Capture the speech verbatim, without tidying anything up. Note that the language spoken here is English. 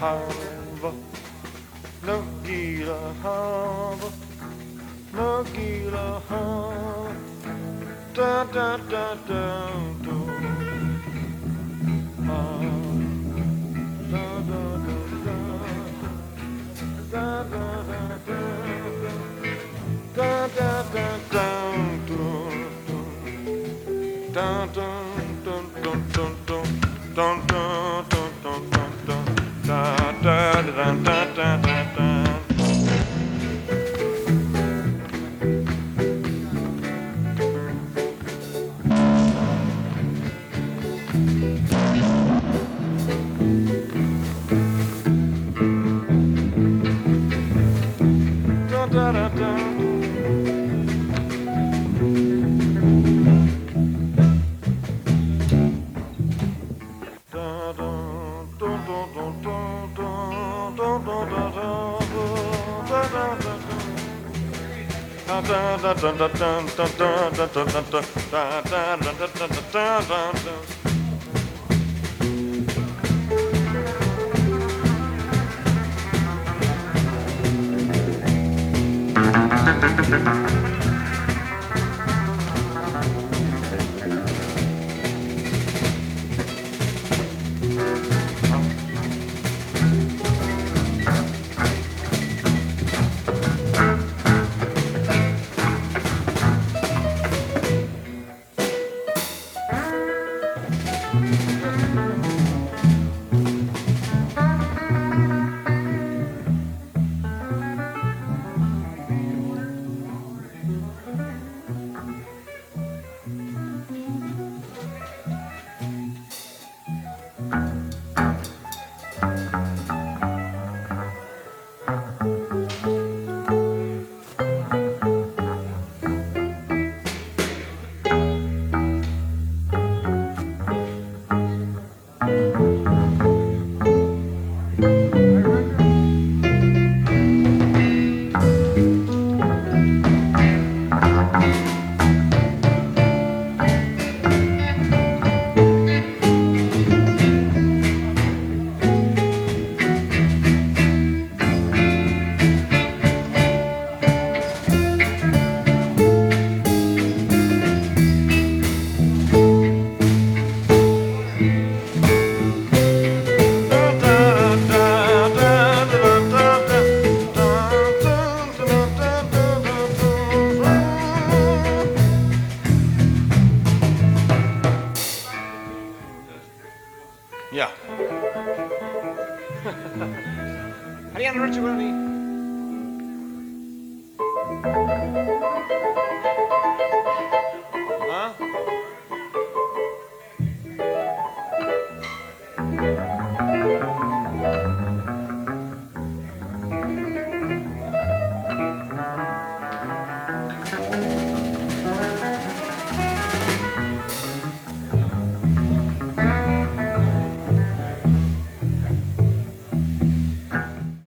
harbor, Nagila harbor, Nagila harbor, da da da da do, ah, da da da da, da da da da, da da da da do, da da da da da da. Dun dun dun dun dun dun da da da da da da da. Da da da da. Ja. Har ni andra rötter,